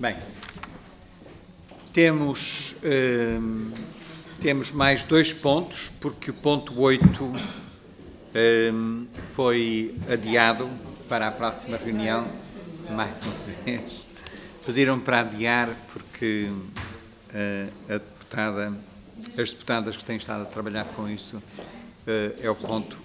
Bem, temos mais 2 pontos, porque o ponto 8 foi adiado para a próxima reunião, mais uma vez. Pediram para adiar porque as deputadas que têm estado a trabalhar com isso, é o ponto.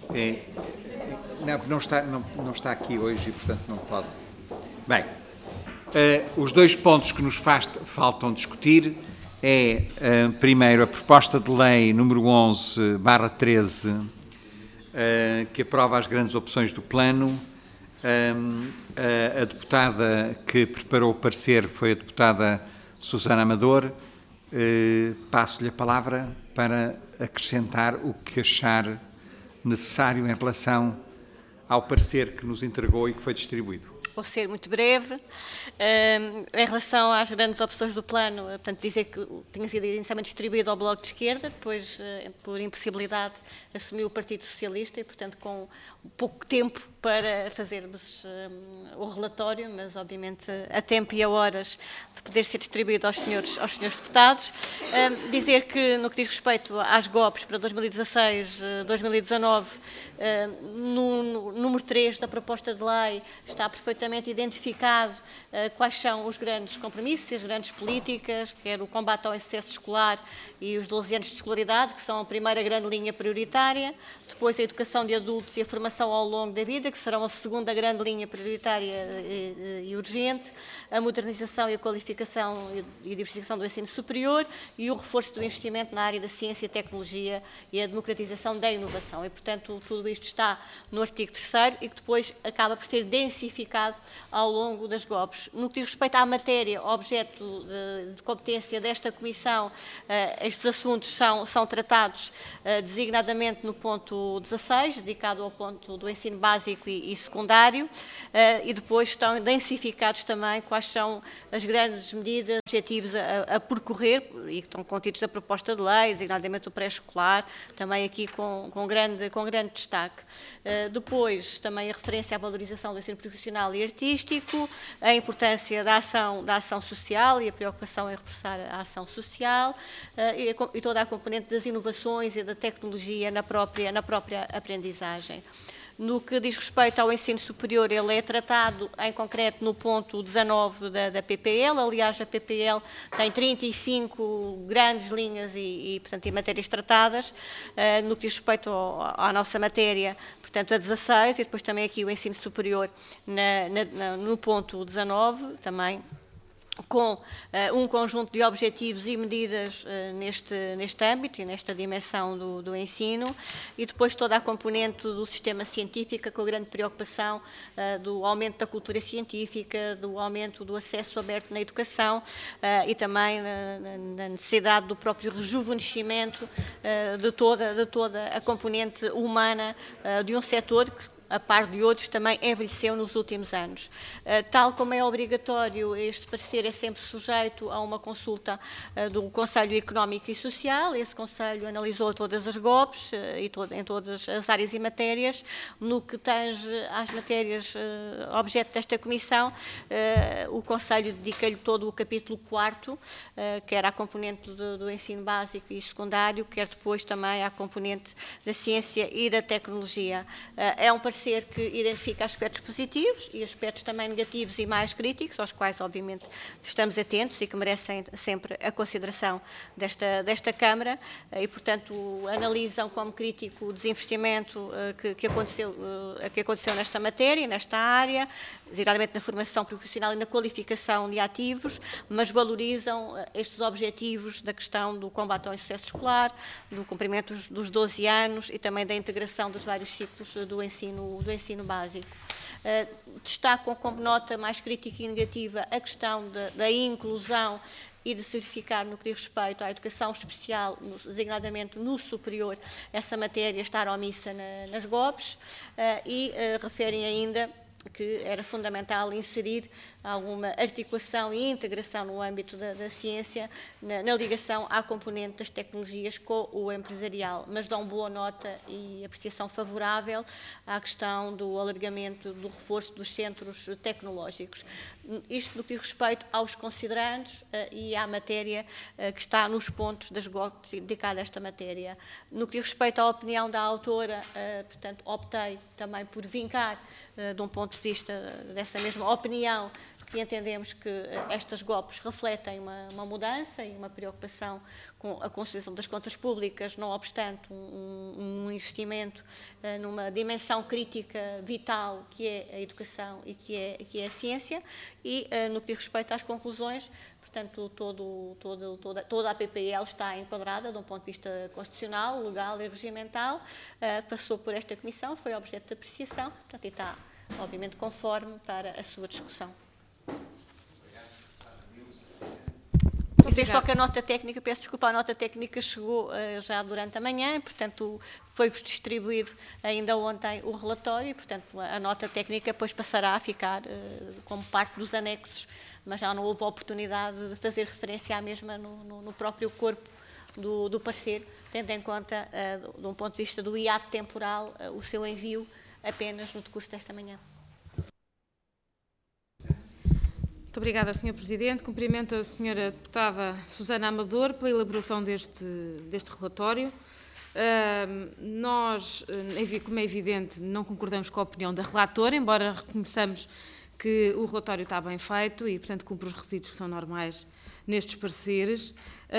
Não está aqui hoje e, portanto, não pode. Bem, os 2 pontos que nos faltam discutir é, primeiro, a proposta de lei número 11/13, que aprova as grandes opções do plano. A deputada que preparou o parecer foi a deputada Susana Amador. Passo-lhe a palavra para acrescentar o que achar necessário em relação ao parecer que nos entregou e que foi distribuído. Vou ser muito breve. Em relação às grandes opções do plano, portanto, dizer que tinha sido inicialmente distribuído ao Bloco de Esquerda, depois, por impossibilidade, assumiu o Partido Socialista e, portanto, com pouco tempo para fazermos o relatório, mas, obviamente, a tempo e a horas de poder ser distribuído aos senhores deputados. Dizer que, no que diz respeito às GOPs para 2016-2019, no número 3 da proposta de lei está perfeitamente identificado quais são os grandes compromissos e as grandes políticas, quer o combate ao excesso escolar e os 12 anos de escolaridade, que são a primeira grande linha prioritária, depois a educação de adultos e a formação ao longo da vida, que serão a segunda grande linha prioritária e urgente, a modernização e a qualificação e a diversificação do ensino superior e o reforço do investimento na área da ciência e tecnologia e a democratização da inovação. E, portanto, tudo isto está no artigo 3º e que depois acaba por ser densificado ao longo das GOPs. No que diz respeito à matéria, objeto de competência desta Comissão, estes assuntos são tratados designadamente no ponto 16, dedicado ao ponto do ensino básico e secundário, e depois estão densificados também quais são as grandes medidas, objetivos a percorrer e que estão contidos na proposta de lei, designadamente o pré-escolar, também aqui com grande destaque. Depois, também a referência à valorização do ensino profissional e artístico, a importância da ação social e a preocupação em reforçar a ação social e toda a componente das inovações e da tecnologia na própria aprendizagem. No que diz respeito ao ensino superior, ele é tratado em concreto no ponto 19 da PPL. Aliás, a PPL tem 35 grandes linhas e matérias tratadas. No que diz respeito à nossa matéria, portanto, a 16, e depois também aqui o ensino superior no ponto 19, também com um conjunto de objetivos e medidas neste âmbito e nesta dimensão do ensino, e depois toda a componente do sistema científico, com a grande preocupação do aumento da cultura científica, do aumento do acesso aberto na educação e também na necessidade do próprio rejuvenescimento de toda a componente humana de um setor que, a par de outros, também envelheceu nos últimos anos. Tal como é obrigatório, este parecer é sempre sujeito a uma consulta do Conselho Económico e Social. Esse Conselho analisou todas as GOPs em todas as áreas e matérias. No que tange às matérias objeto desta Comissão, o Conselho dedica-lhe todo o capítulo 4º, quer à componente do ensino básico e secundário, quer depois também à componente da ciência e da tecnologia. É um parecer que identifica aspectos positivos e aspectos também negativos e mais críticos, aos quais, obviamente, estamos atentos e que merecem sempre a consideração desta Câmara e, portanto, analisam como crítico o desinvestimento que aconteceu nesta matéria, nesta área, designadamente na formação profissional e na qualificação de ativos, mas valorizam estes objetivos da questão do combate ao excesso escolar, do cumprimento dos 12 anos e também da integração dos vários ciclos do ensino básico. Destacam como nota mais crítica e negativa a questão da inclusão e de se verificar, no que diz respeito à educação especial, designadamente no superior, essa matéria estar omissa nas GOPs, e referem ainda que era fundamental inserir alguma articulação e integração no âmbito da ciência, na ligação à componente das tecnologias com o empresarial, mas dão boa nota e apreciação favorável à questão do alargamento, do reforço dos centros tecnológicos. Isto no que diz respeito aos considerandos e à matéria que está nos pontos das GOTs dedicada a esta matéria. No que diz respeito à opinião da autora, portanto, optei também por vincar, de um ponto de vista dessa mesma opinião, que entendemos que estas GOPs refletem uma mudança e uma preocupação com a consolidação das contas públicas, não obstante um investimento numa dimensão crítica vital que é a educação e que é a ciência, e no que diz respeito às conclusões, portanto, toda a PPL está enquadrada de um ponto de vista constitucional, legal e regimental, passou por esta comissão, foi objeto de apreciação, portanto, e está, obviamente, conforme para a sua discussão. Dizer só que a nota técnica, peço desculpa, a nota técnica chegou já durante a manhã, portanto, foi distribuído ainda ontem o relatório e, portanto, a nota técnica depois passará a ficar como parte dos anexos, mas já não houve a oportunidade de fazer referência à mesma no próprio corpo do parecer, tendo em conta, de um ponto de vista do hiato temporal, o seu envio apenas no decurso desta manhã. Muito obrigada, Sr. Presidente. Cumprimento a Sra. Deputada Susana Amador pela elaboração deste relatório. Nós, como é evidente, não concordamos com a opinião da relatora, embora reconheçamos que o relatório está bem feito e, portanto, cumpre os requisitos que são normais nestes pareceres.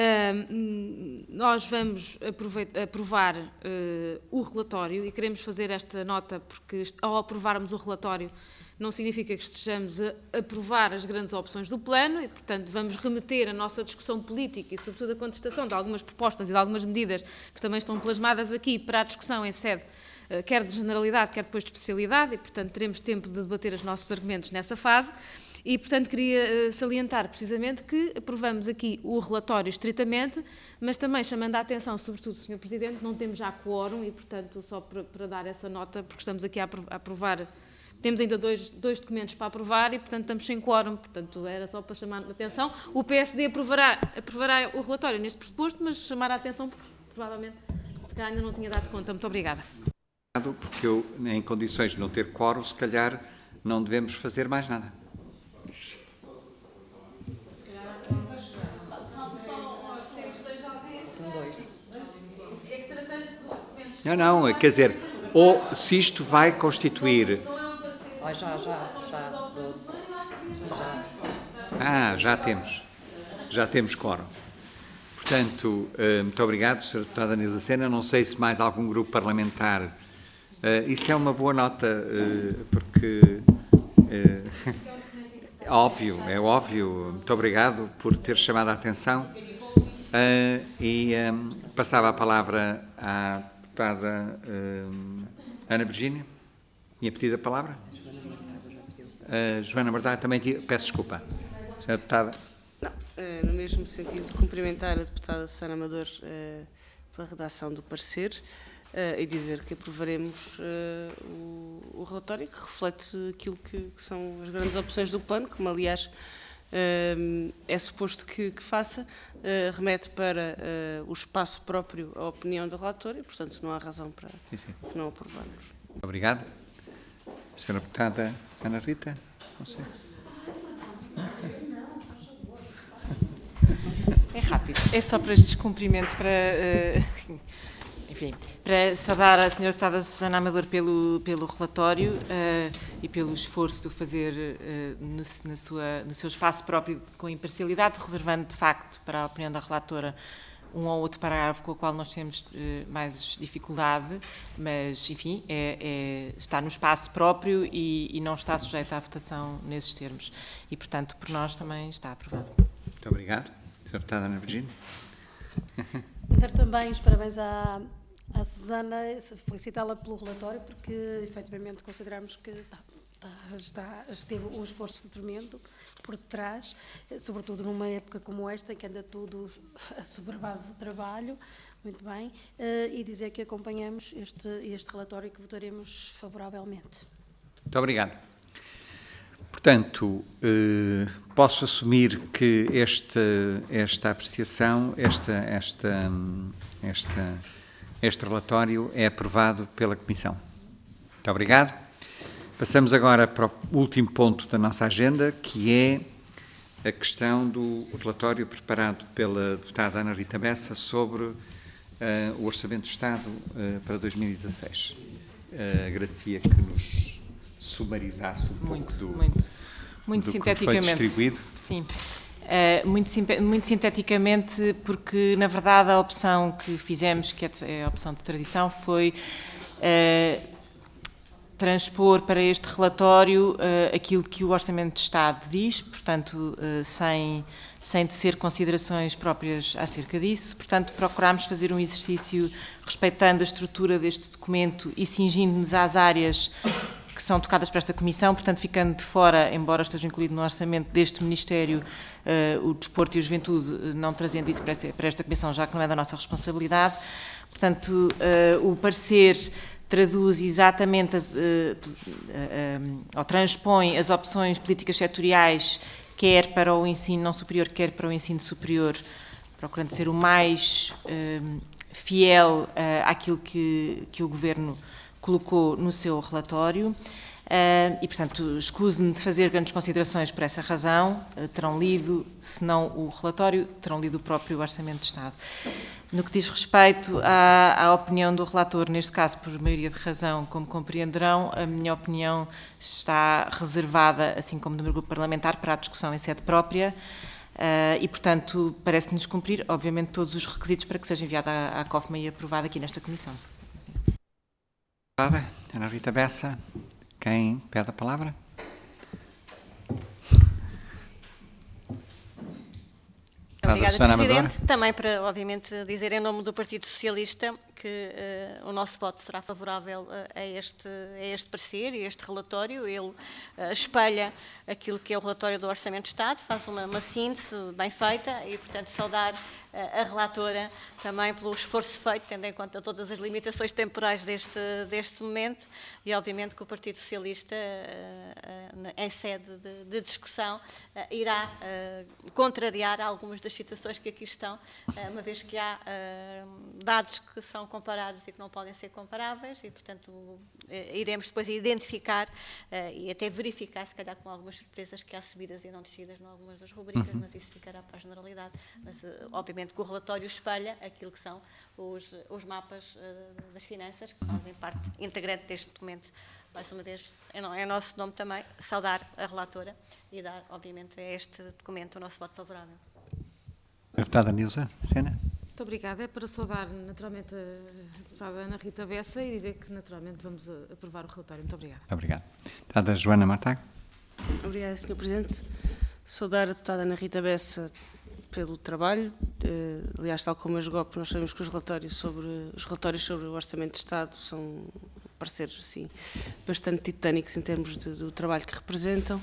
Nós vamos aprovar o relatório e queremos fazer esta nota porque, ao aprovarmos o relatório, não significa que estejamos a aprovar as grandes opções do plano e, portanto, vamos remeter a nossa discussão política e, sobretudo, a contestação de algumas propostas e de algumas medidas que também estão plasmadas aqui para a discussão em sede, quer de generalidade, quer depois de especialidade, e, portanto, teremos tempo de debater os nossos argumentos nessa fase. E, portanto, queria salientar precisamente que aprovamos aqui o relatório estritamente, mas também chamando a atenção, sobretudo, Sr. Presidente, não temos já quórum e, portanto, só para dar essa nota, porque estamos aqui a aprovar. Temos ainda dois documentos para aprovar e, portanto, estamos sem quórum. Portanto, era só para chamar a atenção. O PSD aprovará o relatório neste pressuposto, mas chamar a atenção porque, provavelmente, se calhar ainda não tinha dado conta. Muito obrigada. Porque eu, em condições de não ter quórum, se calhar não devemos fazer mais nada. Não, quer dizer, ou se isto vai constituir... Já temos quórum. Portanto, muito obrigado, Sra. Deputada Nisa Sena. Não sei se mais algum grupo parlamentar... isso é uma boa nota, porque... é óbvio. Muito obrigado por ter chamado a atenção. Passava a palavra à deputada Ana Virgínia. Tinha pedido a palavra? Joana Bardá, também peço desculpa. Senhora Deputada. Não, no mesmo sentido de cumprimentar a deputada Susana Amador pela redação do parecer e dizer que aprovaremos o relatório que reflete aquilo que são as grandes opções do plano, como aliás é suposto que faça, remete para o espaço próprio à opinião da relatora e, portanto, não há razão para que não aprovarmos. Obrigado. Senhora Deputada Ana Rita, não sei. É rápido, é só para estes cumprimentos, para saudar a Sra. Deputada Susana Amador pelo relatório e pelo esforço de o fazer no seu espaço próprio com imparcialidade, reservando de facto para a opinião da relatora um ou outro parágrafo com o qual nós temos mais dificuldade, mas, enfim, está no espaço próprio e não está sujeito à votação nesses termos. E, portanto, por nós também está aprovado. Muito obrigado. Sra. Deputada Ana Virgínia. Dar também os parabéns à Susana, felicitá-la pelo relatório, porque, efetivamente, consideramos que esteve um esforço tremendo por detrás, sobretudo numa época como esta, em que anda tudo assoberbado de trabalho, muito bem, e dizer que acompanhamos este relatório e que votaremos favoravelmente. Muito obrigado. Portanto, posso assumir que esta apreciação, este relatório é aprovado pela Comissão. Muito obrigado. Passamos agora para o último ponto da nossa agenda, que é a questão do relatório preparado pela deputada Ana Rita Bessa sobre o Orçamento de Estado para 2016. Agradecia que nos sumarizasse um pouco muito do sinteticamente. que foi distribuído. Sim. Muito sinteticamente, porque, na verdade, a opção que fizemos, que é a opção de tradição, foi transpor para este relatório aquilo que o Orçamento de Estado diz, portanto, sem tecer considerações próprias acerca disso. Portanto, procurámos fazer um exercício respeitando a estrutura deste documento e cingindo-nos às áreas que são tocadas por esta Comissão, portanto, ficando de fora, embora esteja incluído no orçamento deste Ministério, o Desporto e a Juventude, não trazendo isso para esta Comissão, já que não é da nossa responsabilidade. Portanto, o parecer traduz exatamente, ou transpõe as opções políticas setoriais, quer para o ensino não superior, quer para o ensino superior, procurando ser o mais fiel àquilo que o Governo colocou no seu relatório. E, portanto, escuso-me de fazer grandes considerações por essa razão. Terão lido, se não o relatório, terão lido o próprio Orçamento de Estado. No que diz respeito à opinião do relator, neste caso por maioria de razão, como compreenderão, a minha opinião está reservada, assim como do meu grupo parlamentar, para a discussão em sede própria e, portanto, parece-nos cumprir, obviamente, todos os requisitos para que seja enviada à COFMA e aprovada aqui nesta Comissão. Ana Rita Bessa, quem pede a palavra? Obrigada, Presidente. Também para, obviamente, dizer em nome do Partido Socialista que o nosso voto será favorável a este parecer e a este relatório. Ele espelha aquilo que é o relatório do Orçamento de Estado, faz uma síntese bem feita e, portanto, saudar a relatora também pelo esforço feito, tendo em conta todas as limitações temporais deste momento e, obviamente, que o Partido Socialista, em sede de discussão, irá contrariar algumas das situações que aqui estão, uma vez que há dados que são comparados e que não podem ser comparáveis e, portanto, iremos depois identificar e até verificar, se calhar com algumas surpresas, que há subidas e não descidas em algumas das rubricas, mas isso ficará para a generalidade. Mas, obviamente, que o relatório espelha aquilo que são os mapas das finanças, que fazem parte integrante deste documento. Mais uma vez, em nosso nome também, saudar a relatora e dar, obviamente, a este documento o nosso voto favorável. Deputada Nilza Sena. Muito obrigada. É para saudar, naturalmente, a deputada Ana Rita Bessa e dizer que, naturalmente, vamos aprovar o relatório. Muito obrigada. Obrigado. Deputada Joana Martago. Obrigada, Sr. Presidente. Saudar a deputada Ana Rita Bessa pelo trabalho. Aliás, tal como a SGOP, nós sabemos que os relatórios sobre o Orçamento de Estado são pareceres assim, bastante titânicos em termos do trabalho que representam.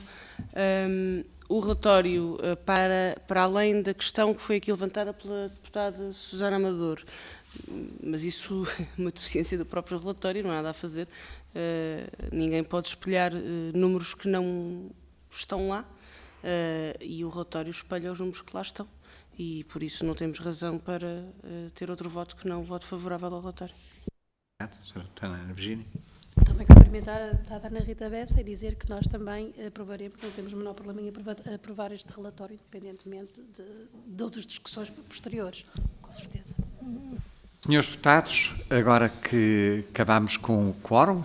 O relatório, para além da questão que foi aqui levantada pela deputada Susana Amador, mas isso é uma deficiência do próprio relatório, não há nada a fazer. Ninguém pode espelhar números que não estão lá e o relatório espelha os números que lá estão. E por isso não temos razão para ter outro voto que não o voto favorável ao relatório. Obrigado, Sra. Deputada Virgínia. Também cumprimentar a deputada Ana Rita Bessa e dizer que nós também aprovaremos, não temos o menor problema em aprovar este relatório, independentemente de outras discussões posteriores, com certeza. Senhores deputados, agora que acabámos com o quórum,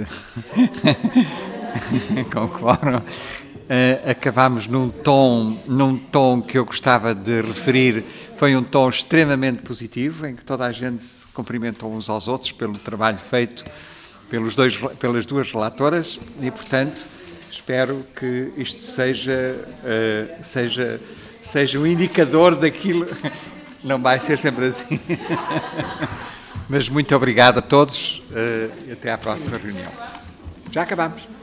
acabámos num tom que eu gostava de referir, foi um tom extremamente positivo, em que toda a gente se cumprimentou uns aos outros pelo trabalho feito pelas duas relatoras e, portanto, espero que isto seja um indicador daquilo. Não vai ser sempre assim. Mas muito obrigado a todos e até à próxima reunião. Já acabamos.